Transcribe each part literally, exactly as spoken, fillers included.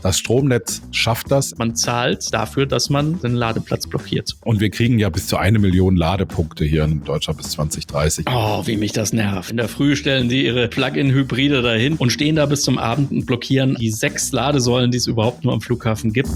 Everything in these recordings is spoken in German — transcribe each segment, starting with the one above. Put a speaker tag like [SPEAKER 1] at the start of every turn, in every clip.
[SPEAKER 1] Das Stromnetz schafft das.
[SPEAKER 2] Man zahlt dafür, dass man den Ladeplatz blockiert.
[SPEAKER 1] Und wir kriegen ja bis zu eine Million Ladepunkte hier in Deutschland bis zwanzig dreißig.
[SPEAKER 2] Oh, wie mich das nervt. In der Früh stellen die ihre Plug-in-Hybride dahin und stehen da bis zum Abend und blockieren die sechs Ladesäulen, die es überhaupt nur am Flughafen gibt.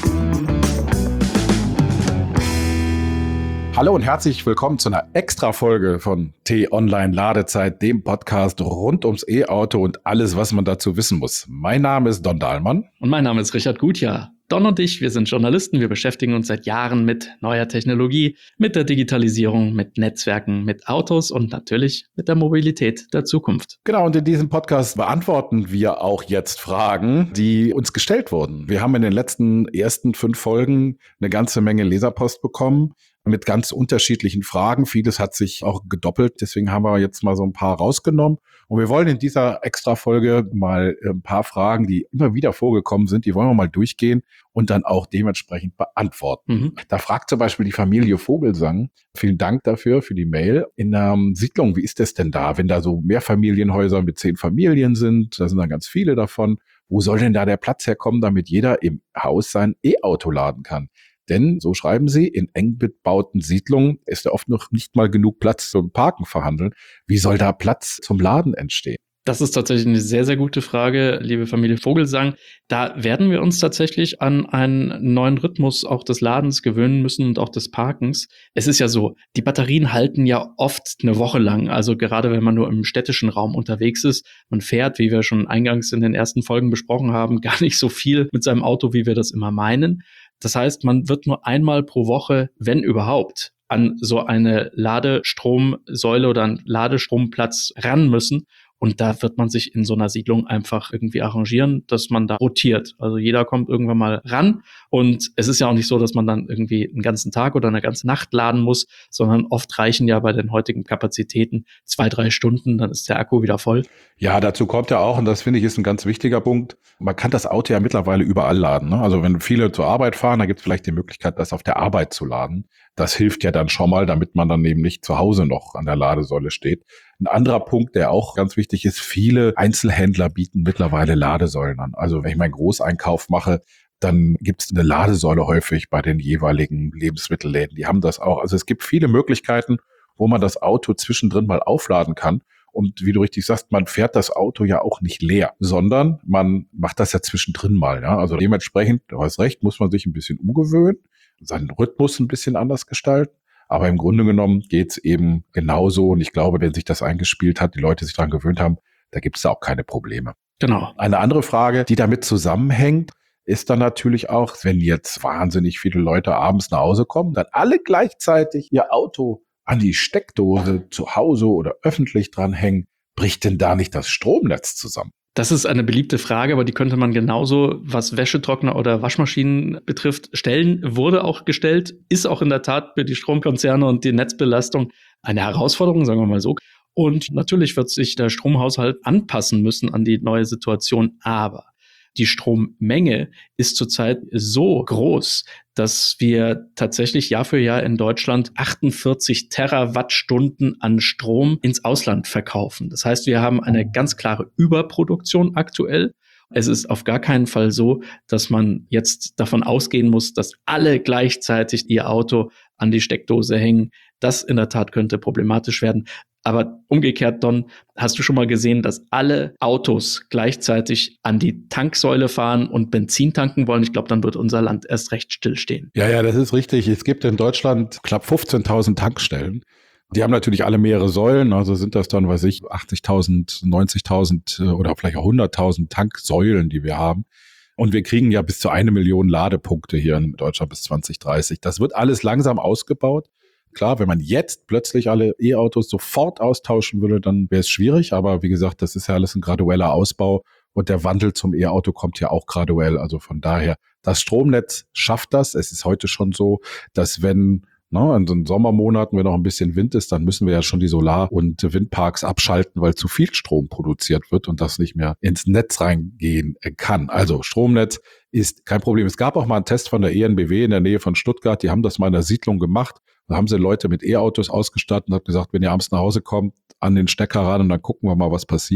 [SPEAKER 1] Hallo und herzlich willkommen zu einer Extra-Folge von T-Online Ladezeit, dem Podcast rund ums E-Auto und alles, was man dazu wissen muss. Mein Name ist Don Dahlmann.
[SPEAKER 2] Und mein Name ist Richard Gutjahr. Don und ich, wir sind Journalisten, wir beschäftigen uns seit Jahren mit neuer Technologie, mit der Digitalisierung, mit Netzwerken, mit Autos und natürlich mit der Mobilität der Zukunft.
[SPEAKER 1] Genau, und in diesem Podcast beantworten wir auch jetzt Fragen, die uns gestellt wurden. Wir haben in den letzten ersten fünf Folgen eine ganze Menge Leserpost bekommen mit ganz unterschiedlichen Fragen. Vieles hat sich auch gedoppelt, deswegen haben wir jetzt mal so ein paar rausgenommen. Und wir wollen in dieser Extra-Folge mal ein paar Fragen, die immer wieder vorgekommen sind, die wollen wir mal durchgehen und dann auch dementsprechend beantworten. Mhm. Da fragt zum Beispiel die Familie Vogelsang, vielen Dank dafür, für die Mail. In einer Siedlung, wie ist das denn da, wenn da so Mehrfamilienhäuser mit zehn Familien sind, da sind dann ganz viele davon, wo soll denn da der Platz herkommen, damit jeder im Haus sein E-Auto laden kann? Denn, so schreiben sie, in eng bebauten Siedlungen ist ja oft noch nicht mal genug Platz zum Parken vorhanden. Wie soll da Platz zum Laden entstehen?
[SPEAKER 2] Das ist tatsächlich eine sehr, sehr gute Frage, liebe Familie Vogelsang. Da werden wir uns tatsächlich an einen neuen Rhythmus auch des Ladens gewöhnen müssen und auch des Parkens. Es ist ja so, die Batterien halten ja oft eine Woche lang. Also gerade wenn man nur im städtischen Raum unterwegs ist, man fährt, wie wir schon eingangs in den ersten Folgen besprochen haben, gar nicht so viel mit seinem Auto, wie wir das immer meinen. Das heißt, man wird nur einmal pro Woche, wenn überhaupt, an so eine Ladestromsäule oder einen Ladestromplatz ran müssen. Und da wird man sich in so einer Siedlung einfach irgendwie arrangieren, dass man da rotiert. Also jeder kommt irgendwann mal ran. Und es ist ja auch nicht so, dass man dann irgendwie einen ganzen Tag oder eine ganze Nacht laden muss, sondern oft reichen ja bei den heutigen Kapazitäten zwei, drei Stunden, dann ist der Akku wieder voll.
[SPEAKER 1] Ja, dazu kommt ja auch, und das finde ich ist ein ganz wichtiger Punkt, man kann das Auto ja mittlerweile überall laden. Ne? Also wenn viele zur Arbeit fahren, da gibt es vielleicht die Möglichkeit, das auf der Arbeit zu laden. Das hilft ja dann schon mal, damit man dann eben nicht zu Hause noch an der Ladesäule steht. Ein anderer Punkt, der auch ganz wichtig ist, viele Einzelhändler bieten mittlerweile Ladesäulen an. Also wenn ich meinen Großeinkauf mache, dann gibt es eine Ladesäule häufig bei den jeweiligen Lebensmittelläden. Die haben das auch. Also es gibt viele Möglichkeiten, wo man das Auto zwischendrin mal aufladen kann. Und wie du richtig sagst, man fährt das Auto ja auch nicht leer, sondern man macht das ja zwischendrin mal. Ja? Also dementsprechend, du hast recht, muss man sich ein bisschen umgewöhnen, seinen Rhythmus ein bisschen anders gestalten. Aber im Grunde genommen geht's eben genauso. Und ich glaube, wenn sich das eingespielt hat, die Leute sich daran gewöhnt haben, da gibt's da auch keine Probleme.
[SPEAKER 2] Genau.
[SPEAKER 1] Eine andere Frage, die damit zusammenhängt, ist dann natürlich auch, wenn jetzt wahnsinnig viele Leute abends nach Hause kommen, dann alle gleichzeitig ihr Auto an die Steckdose zu Hause oder öffentlich dranhängen, bricht denn da nicht das Stromnetz zusammen?
[SPEAKER 2] Das ist eine beliebte Frage, aber die könnte man genauso, was Wäschetrockner oder Waschmaschinen betrifft, stellen. Wurde auch gestellt, ist auch in der Tat für die Stromkonzerne und die Netzbelastung eine Herausforderung, sagen wir mal so. Und natürlich wird sich der Stromhaushalt anpassen müssen an die neue Situation. Aber die Strommenge ist zurzeit so groß, dass wir tatsächlich Jahr für Jahr in Deutschland achtundvierzig Terawattstunden an Strom ins Ausland verkaufen. Das heißt, wir haben eine ganz klare Überproduktion aktuell. Es ist auf gar keinen Fall so, dass man jetzt davon ausgehen muss, dass alle gleichzeitig ihr Auto an die Steckdose hängen. Das in der Tat könnte problematisch werden. Aber umgekehrt, Don, hast du schon mal gesehen, dass alle Autos gleichzeitig an die Tanksäule fahren und Benzin tanken wollen? Ich glaube, dann wird unser Land erst recht stillstehen.
[SPEAKER 1] Ja, ja, das ist richtig. Es gibt in Deutschland knapp fünfzehntausend Tankstellen. Die haben natürlich alle mehrere Säulen, also sind das dann, weiß ich, achtzigtausend, neunzigtausend oder vielleicht auch hunderttausend Tanksäulen, die wir haben. Und wir kriegen ja bis zu eine Million Ladepunkte hier in Deutschland bis zwanzig dreißig. Das wird alles langsam ausgebaut. Klar, wenn man jetzt plötzlich alle E-Autos sofort austauschen würde, dann wäre es schwierig. Aber wie gesagt, das ist ja alles ein gradueller Ausbau und der Wandel zum E-Auto kommt ja auch graduell. Also von daher, das Stromnetz schafft das. Es ist heute schon so, dass wenn ne, in den Sommermonaten, wenn noch ein bisschen Wind ist, dann müssen wir ja schon die Solar- und Windparks abschalten, weil zu viel Strom produziert wird und das nicht mehr ins Netz reingehen kann. Also Stromnetz ist kein Problem. Es gab auch mal einen Test von der E N B W in der Nähe von Stuttgart. Die haben das mal in der Siedlung gemacht. Da haben sie Leute mit E-Autos ausgestattet und haben gesagt, wenn ihr abends nach Hause kommt, an den Stecker ran und dann gucken wir mal, was passiert.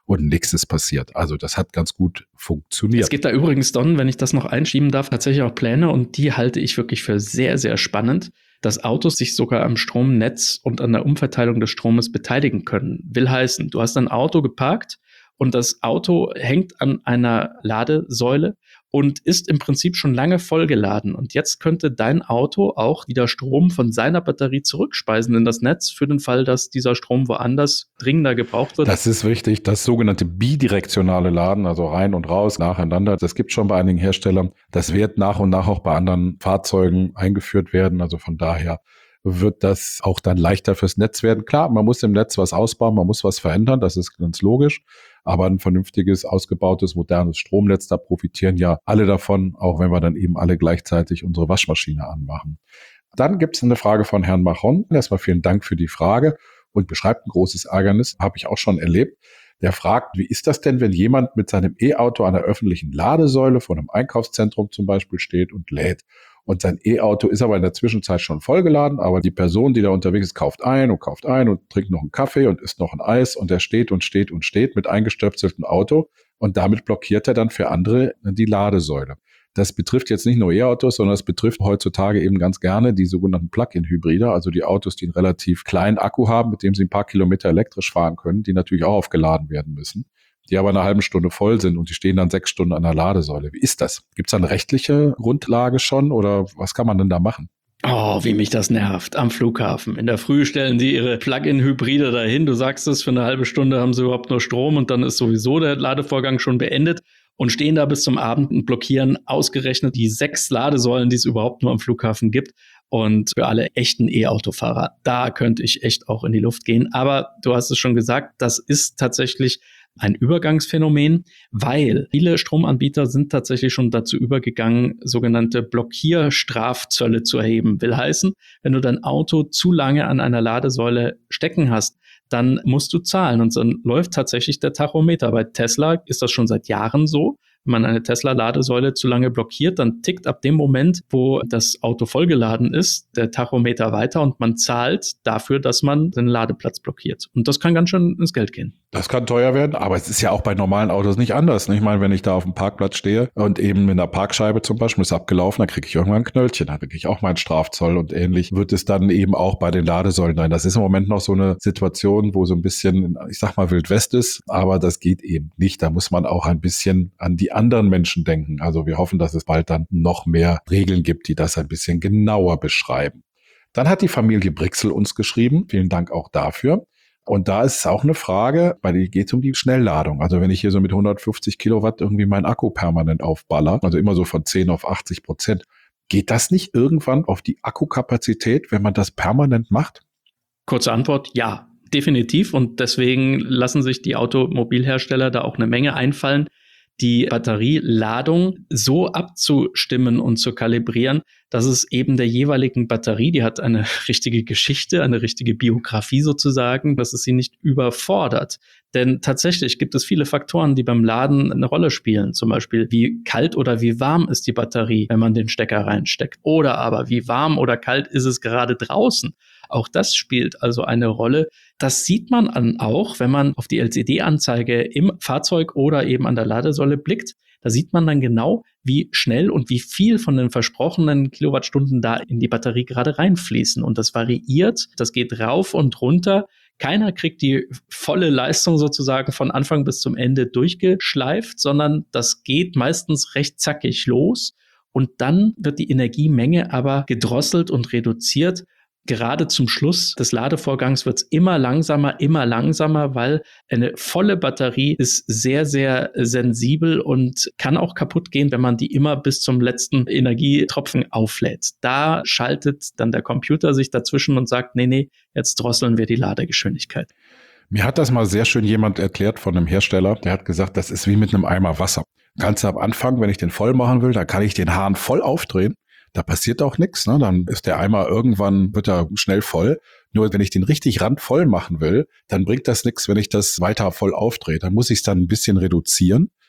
[SPEAKER 1] und nichts ist passiert. Also das hat ganz gut funktioniert.
[SPEAKER 2] Es gibt da übrigens, Don, wenn ich das noch einschieben darf, tatsächlich auch Pläne und die halte ich wirklich für sehr, sehr spannend, dass Autos sich sogar am Stromnetz und an der Umverteilung des Stromes beteiligen können. Will heißen, du hast ein Auto geparkt und das Auto hängt an einer Ladesäule und ist im Prinzip schon lange vollgeladen. Und jetzt könnte dein Auto auch wieder Strom von seiner Batterie zurückspeisen in das Netz für den Fall, dass dieser Strom woanders dringender gebraucht wird.
[SPEAKER 1] Das ist wichtig, das sogenannte bidirektionale Laden, also rein und raus, nacheinander. Das gibt es schon bei einigen Herstellern. Das wird nach und nach auch bei anderen Fahrzeugen eingeführt werden. Also von daher wird das auch dann leichter fürs Netz werden. Klar, man muss im Netz was ausbauen, man muss was verändern, das ist ganz logisch. Aber ein vernünftiges, ausgebautes, modernes Stromnetz, da profitieren ja alle davon, auch wenn wir dann eben alle gleichzeitig unsere Waschmaschine anmachen. Dann gibt es eine Frage von Herrn Machon. Erstmal vielen Dank für die Frage und beschreibt ein großes Ärgernis, habe ich auch schon erlebt. Der fragt, wie ist das denn, wenn jemand mit seinem E-Auto an der öffentlichen Ladesäule vor einem Einkaufszentrum zum Beispiel steht und lädt? Und sein E-Auto ist aber in der Zwischenzeit schon vollgeladen, aber die Person, die da unterwegs ist, kauft ein und kauft ein und trinkt noch einen Kaffee und isst noch ein Eis und er steht und steht und steht mit eingestöpseltem Auto und damit blockiert er dann für andere die Ladesäule. Das betrifft jetzt nicht nur E-Autos, sondern es betrifft heutzutage eben ganz gerne die sogenannten Plug-in-Hybride, also die Autos, die einen relativ kleinen Akku haben, mit dem sie ein paar Kilometer elektrisch fahren können, die natürlich auch aufgeladen werden müssen, die aber eine halbe Stunde voll sind und die stehen dann sechs Stunden an der Ladesäule. Wie ist das? Gibt es da eine rechtliche Grundlage schon oder was kann man denn da machen?
[SPEAKER 2] Oh, wie mich das nervt. Am Flughafen. In der Früh stellen die ihre Plug-in-Hybride dahin. Du sagst es, für eine halbe Stunde haben sie überhaupt nur Strom und dann ist sowieso der Ladevorgang schon beendet und stehen da bis zum Abend und blockieren ausgerechnet die sechs Ladesäulen, die es überhaupt nur am Flughafen gibt. Und für alle echten E-Autofahrer, da könnte ich echt auch in die Luft gehen. Aber du hast es schon gesagt, das ist tatsächlich ein Übergangsphänomen, weil viele Stromanbieter sind tatsächlich schon dazu übergegangen, sogenannte Blockierstrafzölle zu erheben. Will heißen, wenn du dein Auto zu lange an einer Ladesäule stecken hast, dann musst du zahlen und dann läuft tatsächlich der Tachometer. Bei Tesla ist das schon seit Jahren so. Wenn man eine Tesla-Ladesäule zu lange blockiert, dann tickt ab dem Moment, wo das Auto vollgeladen ist, der Tachometer weiter und man zahlt dafür, dass man den Ladeplatz blockiert. Und das kann ganz schön ins Geld gehen.
[SPEAKER 1] Das kann teuer werden, aber es ist ja auch bei normalen Autos nicht anders. Ich meine, wenn ich da auf dem Parkplatz stehe und eben in der Parkscheibe zum Beispiel ist abgelaufen, dann kriege ich irgendwann ein Knöllchen, dann kriege ich auch meinen Strafzoll und ähnlich wird es dann eben auch bei den Ladesäulen sein. Das ist im Moment noch so eine Situation, wo so ein bisschen, ich sag mal, Wild West ist, aber das geht eben nicht. Da muss man auch ein bisschen an die anderen Menschen denken. Also wir hoffen, dass es bald dann noch mehr Regeln gibt, die das ein bisschen genauer beschreiben. Dann hat die Familie Brixel uns geschrieben. Vielen Dank auch dafür. Und da ist auch eine Frage, bei der geht es um die Schnellladung. Also wenn ich hier so mit hundertfünfzig Kilowatt irgendwie meinen Akku permanent aufballer, also immer so von zehn auf achtzig Prozent, geht das nicht irgendwann auf die Akkukapazität, wenn man das permanent macht?
[SPEAKER 2] Kurze Antwort, ja, definitiv. Und deswegen lassen sich die Automobilhersteller da auch eine Menge einfallen, die Batterieladung so abzustimmen und zu kalibrieren, dass es eben der jeweiligen Batterie, die hat eine richtige Geschichte, eine richtige Biografie sozusagen, dass es sie nicht überfordert. Denn tatsächlich gibt es viele Faktoren, die beim Laden eine Rolle spielen. Zum Beispiel, wie kalt oder wie warm ist die Batterie, wenn man den Stecker reinsteckt. Oder aber, wie warm oder kalt ist es gerade draußen. Auch das spielt also eine Rolle. Das sieht man an auch, wenn man auf die L C D-Anzeige im Fahrzeug oder eben an der Ladesäule blickt. Da sieht man dann genau, wie schnell und wie viel von den versprochenen Kilowattstunden da in die Batterie gerade reinfließen. Und das variiert, das geht rauf und runter. Keiner kriegt die volle Leistung sozusagen von Anfang bis zum Ende durchgeschleift, sondern das geht meistens recht zackig los. Und dann wird die Energiemenge aber gedrosselt und reduziert. Gerade zum Schluss des Ladevorgangs wird es immer langsamer, immer langsamer, weil eine volle Batterie ist sehr, sehr sensibel und kann auch kaputt gehen, wenn man die immer bis zum letzten Energietropfen auflädt. Da schaltet dann der Computer sich dazwischen und sagt, nee, nee, jetzt drosseln wir die Ladegeschwindigkeit.
[SPEAKER 1] Mir hat das mal sehr schön jemand erklärt von einem Hersteller, der hat gesagt, das ist wie mit einem Eimer Wasser. Ganz am Anfang, wenn ich den voll machen will, dann kann ich den Hahn voll aufdrehen. Da passiert auch nichts, ne? Dann ist der Eimer irgendwann, wird er schnell voll. Nur wenn ich den richtig randvoll machen will, dann bringt das nichts, wenn ich das weiter voll aufdrehe. Dann muss ich es dann ein bisschen reduzieren.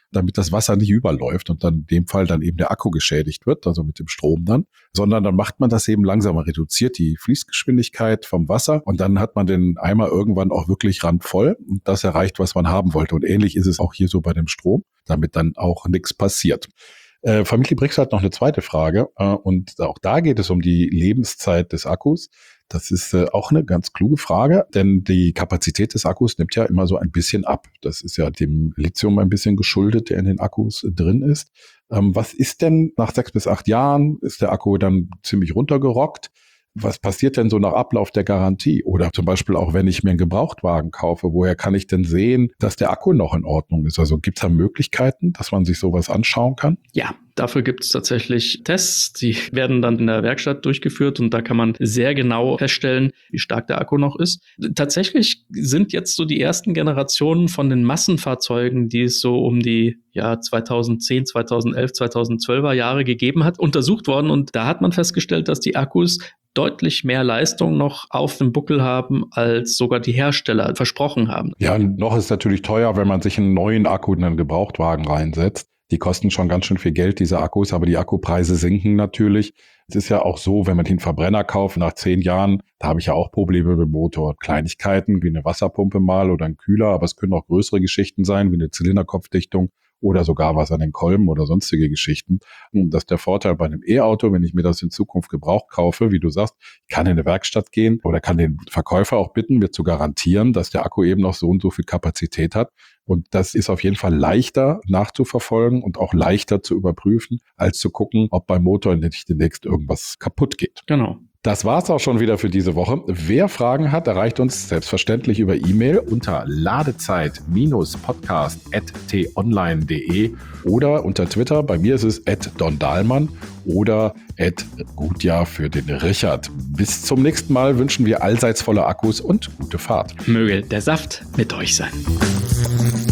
[SPEAKER 1] damit das Wasser nicht überläuft und dann in dem Fall dann eben der Akku geschädigt wird, also mit dem Strom dann, sondern dann macht man das eben langsamer, reduziert die Fließgeschwindigkeit vom Wasser und dann hat man den Eimer irgendwann auch wirklich randvoll und das erreicht, was man haben wollte. Und ähnlich ist es auch hier so bei dem Strom, damit dann auch nichts passiert. Äh, Familie Brix hat noch eine zweite Frage äh, und auch da geht es um die Lebenszeit des Akkus. Das ist äh, auch eine ganz kluge Frage, denn die Kapazität des Akkus nimmt ja immer so ein bisschen ab. Das ist ja dem Lithium ein bisschen geschuldet, der in den Akkus äh, drin ist. Ähm, was ist denn nach sechs bis acht Jahren? Ist der Akku dann ziemlich runtergerockt? Was passiert denn so nach Ablauf der Garantie? Oder zum Beispiel auch, wenn ich mir einen Gebrauchtwagen kaufe, woher kann ich denn sehen, dass der Akku noch in Ordnung ist? Also gibt es da Möglichkeiten, dass man sich sowas anschauen kann?
[SPEAKER 2] Ja, dafür gibt es tatsächlich Tests, die werden dann in der Werkstatt durchgeführt und da kann man sehr genau feststellen, wie stark der Akku noch ist. Tatsächlich sind jetzt so die ersten Generationen von den Massenfahrzeugen, die es so um die ja, zweitausendzehn, zweitausendelf, zweitausendzwölfer Jahre gegeben hat, untersucht worden und da hat man festgestellt, dass die Akkus deutlich mehr Leistung noch auf dem Buckel haben, als sogar die Hersteller versprochen haben.
[SPEAKER 1] Ja, noch ist natürlich teuer, wenn man sich einen neuen Akku in einen Gebrauchtwagen reinsetzt. Die kosten schon ganz schön viel Geld, diese Akkus, aber die Akkupreise sinken natürlich. Es ist ja auch so, wenn man den Verbrenner kauft, nach zehn Jahren, da habe ich ja auch Probleme mit dem Motor. Kleinigkeiten wie eine Wasserpumpe mal oder ein Kühler, aber es können auch größere Geschichten sein, wie eine Zylinderkopfdichtung oder sogar was an den Kolben oder sonstige Geschichten. Und das ist der Vorteil bei einem E-Auto, wenn ich mir das in Zukunft gebraucht kaufe, wie du sagst, ich kann in eine Werkstatt gehen oder kann den Verkäufer auch bitten, mir zu garantieren, dass der Akku eben noch so und so viel Kapazität hat. Und das ist auf jeden Fall leichter nachzuverfolgen und auch leichter zu überprüfen, als zu gucken, ob beim Motor nicht demnächst irgendwas kaputt geht.
[SPEAKER 2] Genau.
[SPEAKER 1] Das war's auch schon wieder für diese Woche. Wer Fragen hat, erreicht uns selbstverständlich über E-Mail unter ladezeit podcast at t online punkt de oder unter Twitter. Bei mir ist es at don dahlmann oder at gutjahr für den Richard. Bis zum nächsten Mal wünschen wir allseits volle Akkus und gute Fahrt.
[SPEAKER 2] Möge der Saft mit euch sein.